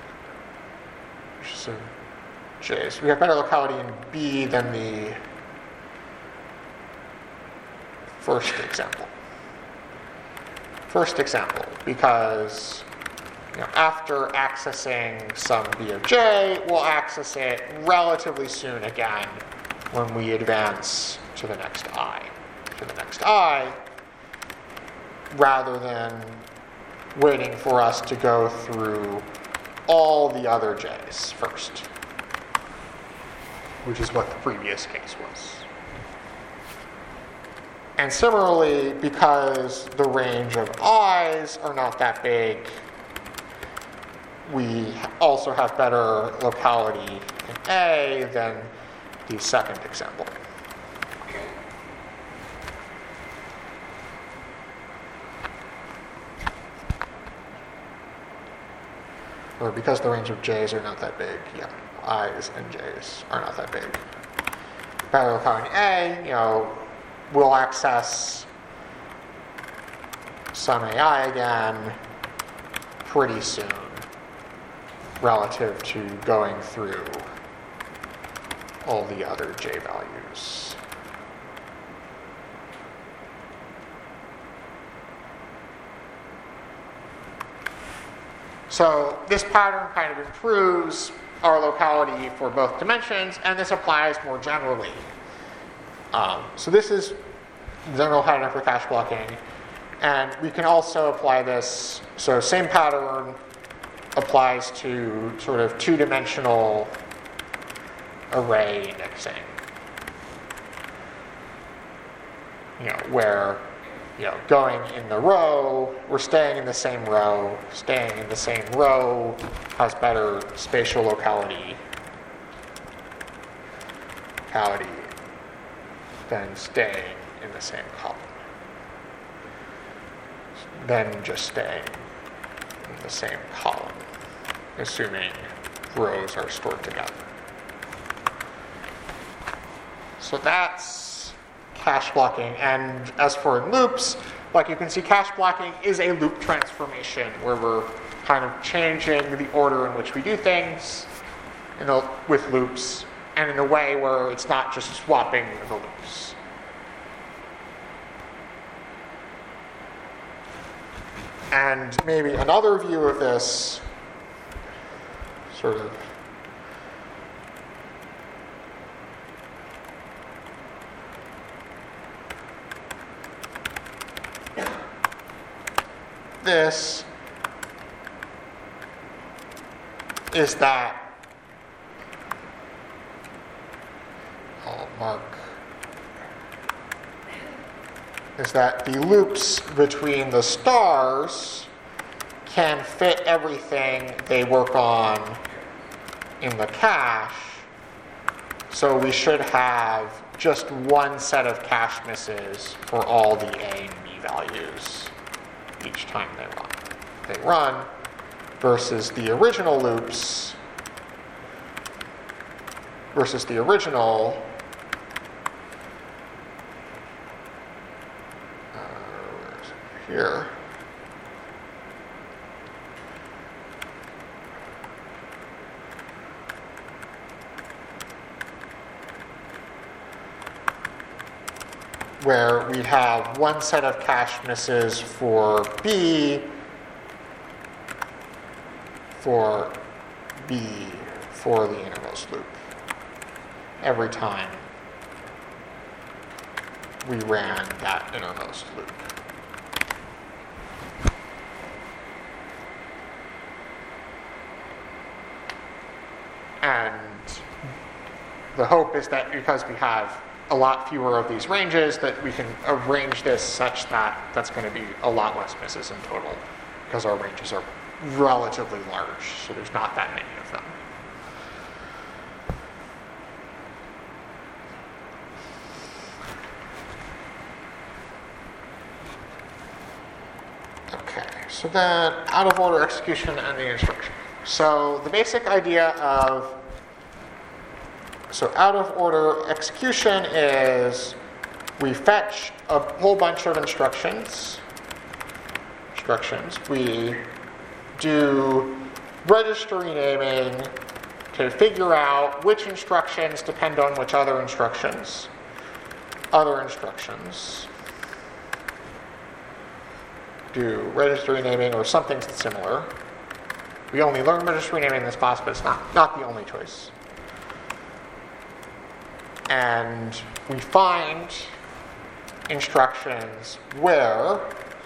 so J's, we have better locality in B than the first example. First example, because you know, after accessing some B of J, we'll access it relatively soon again when we advance to the next I. To the next I, rather than waiting for us to go through all the other J's first, which is what the previous case was. And similarly, because the range of I's are not that big, we also have better locality in A than the second example. Or because the range of J's are not that big, yeah, I's and J's are not that big. Better locality in A, you know, we'll access some A I again pretty soon relative to going through all the other J values. So this pattern kind of improves our locality for both dimensions, and this applies more generally. Um, so this is general pattern for cache blocking, and we can also apply this, so same pattern applies to sort of two-dimensional array indexing. You know, where, you know, going in the row, we're staying in the same row, staying in the same row has better spatial locality, locality than staying in the same column, than just staying in the same column, assuming rows are stored together. So that's cache blocking. And as for loops, like you can see, cache blocking is a loop transformation where we're kind of changing the order in which we do things in a, with loops, and in a way where it's not just swapping the loops. And maybe another view of this sort of this is that I'll mark is that the loops between the stars can fit everything they work on in the cache, so we should have just one set of cache misses for all the A and B values each time they run. They run versus the original loops versus the original uh, where is it? Here. Where we'd have one set of cache misses for B, for B, for the innermost loop, every time we ran that innermost loop. And the hope is that because we have a lot fewer of these ranges, that we can arrange this such that that's going to be a lot less misses in total, because our ranges are relatively large, so there's not that many of them. Okay, so then out of order execution and the instruction. So the basic idea of so out of order execution is we fetch a whole bunch of instructions. Instructions. We do register renaming to figure out which instructions depend on which other instructions. Other instructions. Do register renaming or something similar. We only learn register renaming in this class, but it's not, not the only choice. And we find instructions where,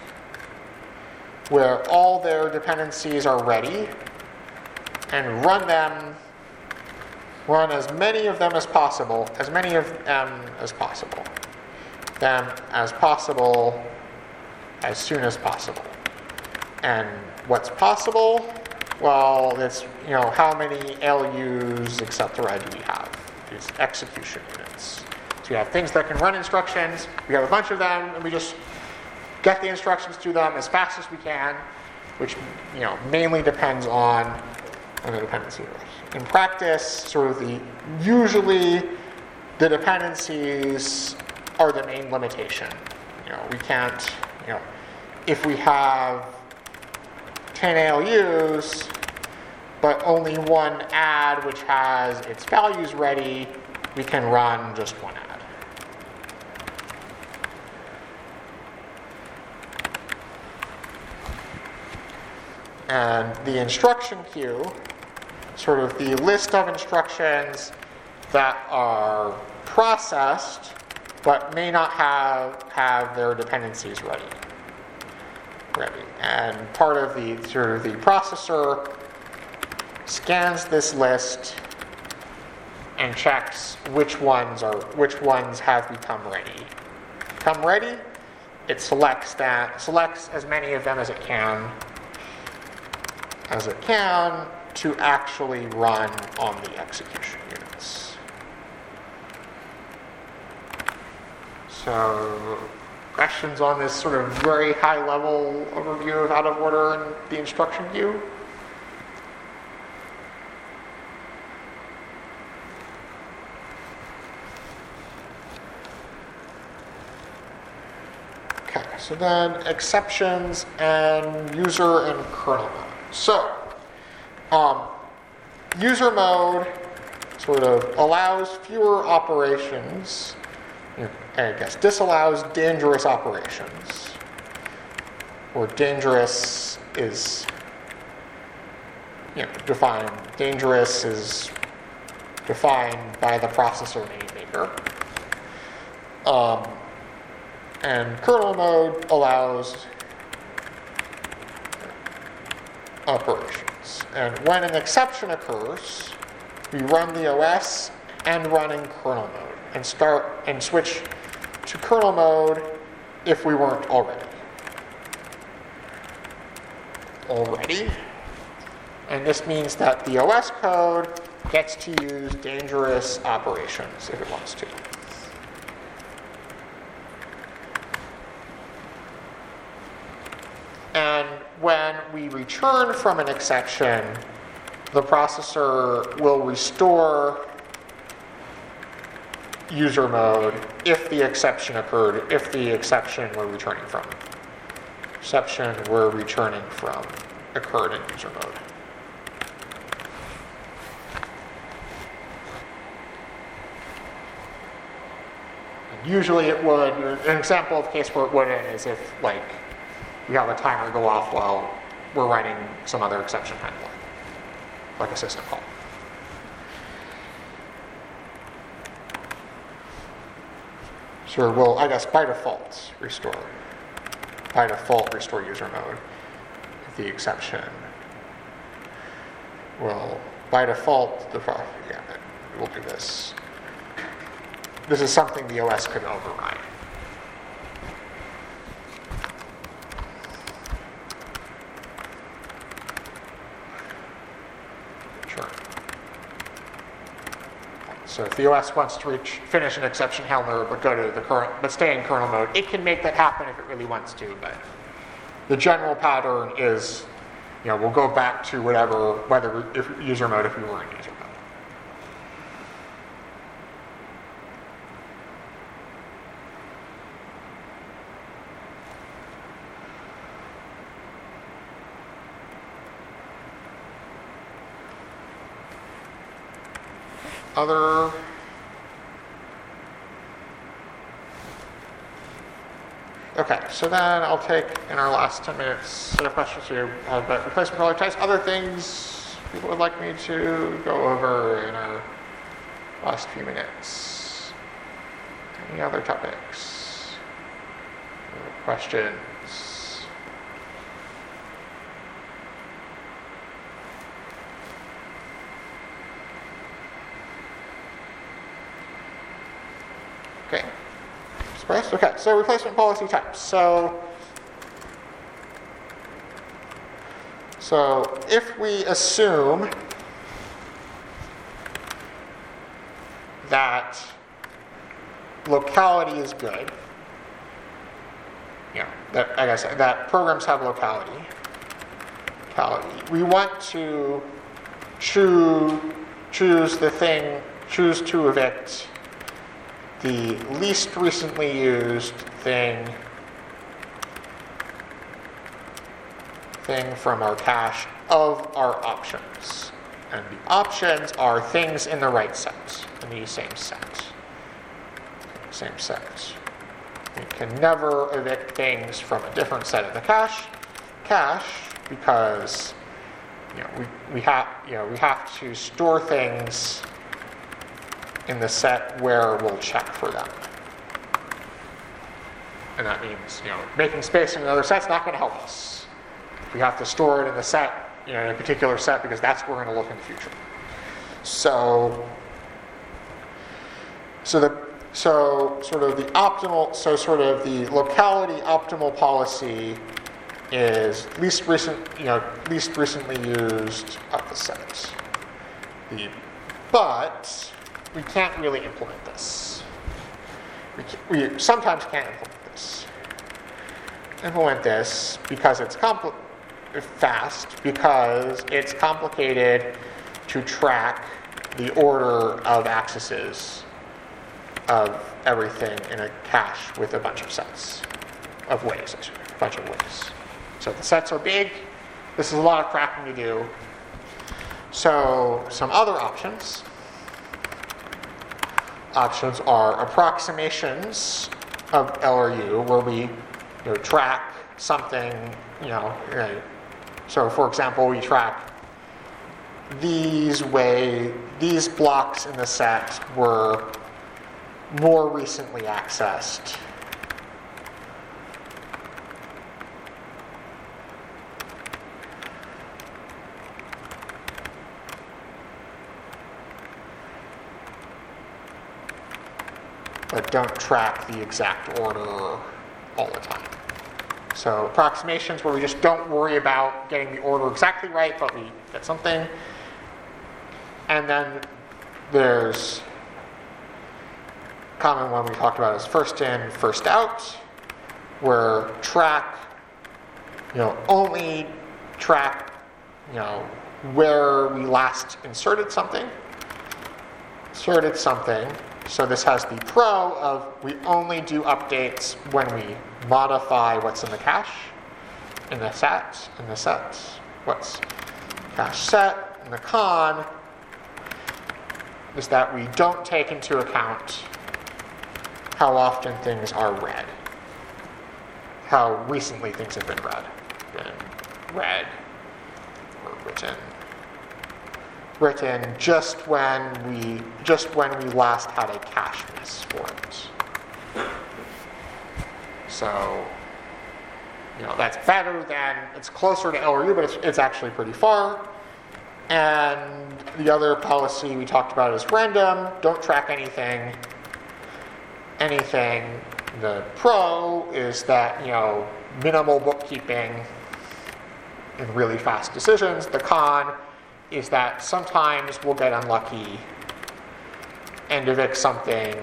where all their dependencies are ready and run them, run as many of them as possible, as many of them as possible, them as possible as soon as possible. And what's possible? Well, it's, you know, how many L Us, et cetera, do we have? These execution units. So we have things that can run instructions. We have a bunch of them, and we just get the instructions to them as fast as we can, which, you know, mainly depends on, on the dependency list. In practice, sort of the usually the dependencies are the main limitation. You know, we can't, you know, if we have ten A L Us, but only one add which has its values ready, we can run just one add. And the instruction queue, sort of the list of instructions that are processed but may not have, have their dependencies ready. ready. And part of the sort of the processor scans this list and checks which ones are which ones have become ready. Become ready, it selects that selects as many of them as it can as it can to actually run on the execution units. So questions on this sort of very high level overview of out of order and the instruction queue? Okay, so then exceptions and user and kernel mode. So, um, user mode sort of allows fewer operations, I guess disallows dangerous operations, or dangerous is, you know, defined, dangerous is defined by the processor name maker. Um, and kernel mode allows operations. And when an exception occurs, we run the O S and run in kernel mode and start and switch to kernel mode if we weren't already. Already. And this means that the O S code gets to use dangerous operations if it wants to. And when we return from an exception, the processor will restore user mode if the exception occurred, if the exception we're returning from. Exception we're returning from occurred in user mode. Usually it would, an example of a case where it wouldn't is if, like, we have a timer go off while we're writing some other exception handling, like a system call. So we'll, I guess, by default, restore. By default, restore user mode. If the exception will, by default, the yeah, we'll do this. This is something the O S could override. Sure. So if the O S wants to reach, finish an exception handler but go to the current, but stay in kernel mode, it can make that happen if it really wants to. But the general pattern is you know, we'll go back to whatever, whether if user mode, if we were in user mode. Other okay, so then I'll take in our last ten minutes set of questions here about replacement product types. Other things people would like me to go over in our last few minutes. Any other topics? Other questions? Okay. Express? Okay, so replacement policy types. So, so if we assume that locality is good, you know, that, like I said, that programs have locality, locality. We want to choose, choose the thing, choose to evict the least recently used thing thing from our cache of our options. And the options are things in the right set, in the same set. Same set. We can never evict things from a different set of the cache cache because you know we, we have you know we have to store things in the set where we'll check for them. And that means, you know, making space in another set's not going to help us. We have to store it in the set, you know, in a particular set because that's where we're going to look in the future. So, so the so sort of the optimal, so sort of the locality optimal policy is least recent, you know, least recently used of the set. The but we can't really implement this. We, we sometimes can't implement this. Implement this because it's compl- fast, because it's complicated to track the order of accesses of everything in a cache with a bunch of sets of ways, actually, a bunch of ways. So the sets are big. This is a lot of cracking to do. So some other options. Options are approximations of L R U, where we you know, track something, you know, right. So for example, we track these way, these blocks in the set were more recently accessed. But don't track the exact order all the time. So approximations where we just don't worry about getting the order exactly right, but we get something. And then there's a common one we talked about is first in, first out, where track, you know, only track, you know, where we last inserted something, inserted something. So this has the pro of we only do updates when we modify what's in the cache, in the set, in the set, what's cache set. And the con is that we don't take into account how often things are read, how recently things have been read, been read or written. Written just when we just when we last had a cache miss for it. So, you know, that's better than, it's closer to L R U, but it's, it's actually pretty far. And the other policy we talked about is random. Don't track anything. Anything. The pro is that, you know, minimal bookkeeping and really fast decisions. The con is that sometimes we'll get unlucky and evict something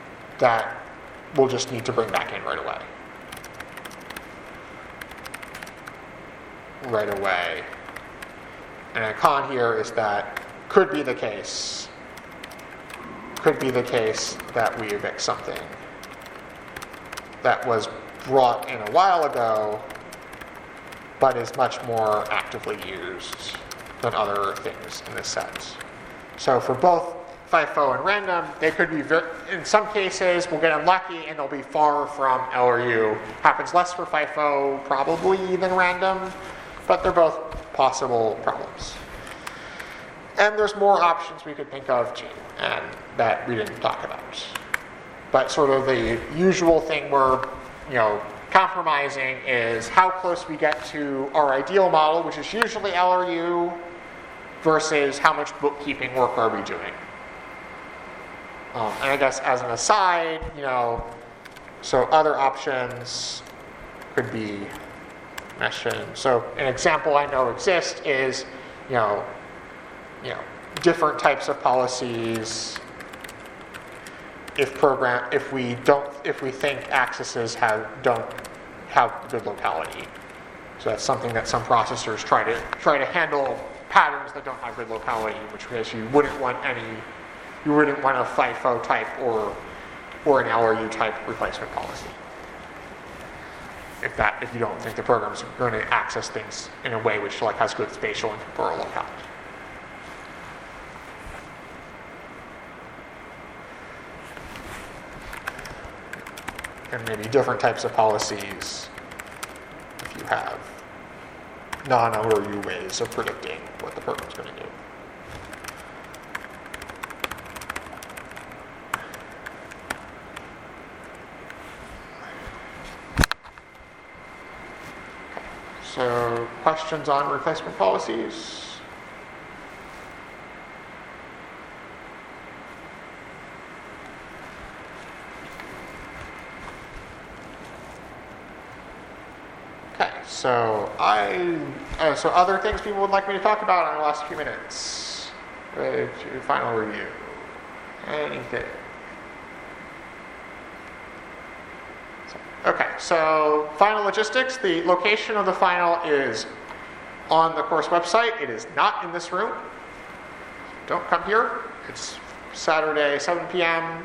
that we'll just need to bring back in right away. right away. And a con here is that could be the case, could be the case that we evict something that was brought in a while ago, but is much more actively used than other things in this set. So for both FIFO and random, they could be, ver- in some cases, we'll get unlucky and they'll be far from L R U. Happens less for FIFO probably than random, but they're both possible problems. And there's more options we could think of too, and that we didn't talk about. But sort of the usual thing we're, you know, compromising is how close we get to our ideal model, which is usually L R U, versus how much bookkeeping work are we doing. Um, and I guess as an aside, you know, so other options could be mentioned. So an example I know exists is, you know, you know, different types of policies. If program, if we don't, if we think accesses have don't have good locality, so that's something that some processors try to try to handle patterns that don't have good locality, in which case you wouldn't want any, you wouldn't want a FIFO type or or an L R U type replacement policy. If that, if you don't think the program's going to access things in a way which like has good spatial and temporal locality. And maybe different types of policies if you have non-L R U ways of predicting what the program's going to do. Okay. So, questions on replacement policies? So I, uh, so other things people would like me to talk about in the last few minutes. Ready to final review. Anything. So, okay, so final logistics. The location of the final is on the course website. It is not in this room. Don't come here. It's Saturday, seven p.m.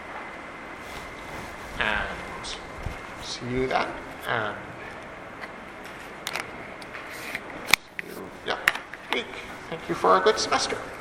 And see you then. And yeah, week. Thank you for a good semester.